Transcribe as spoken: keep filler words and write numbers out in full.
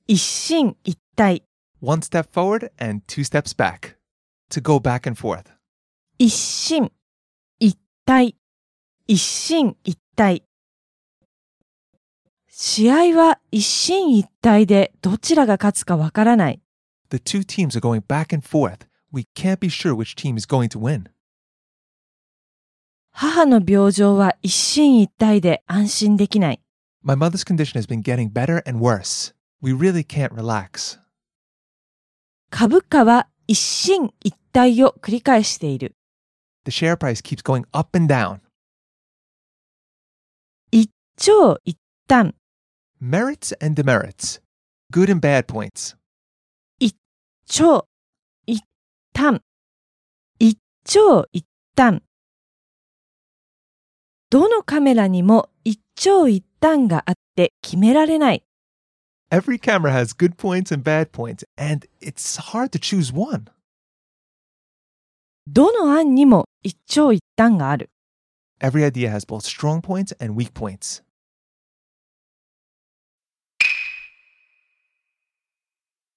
一進一退。 One step forward and two steps back. To go back and forth. 一進一退。一進一退。試合は一進一退でどちらが勝つかわからない。 The two teams are going back and forth. We can't be sure which team is going to win. 母の病状は一進一退で安心できない。 My mother's condition has been getting better and worse. We really can't relax. 株価は一進一退を繰り返している。 The share price keeps going up and down. 一長一短。 Merits and demerits. Good and bad points. 一長一短。一長一短。どのカメラにも一長一短があって決められない。 Every camera has good points and bad points, and it's hard to choose one. どの案にも一長一短がある。 Every idea has both strong points and weak points.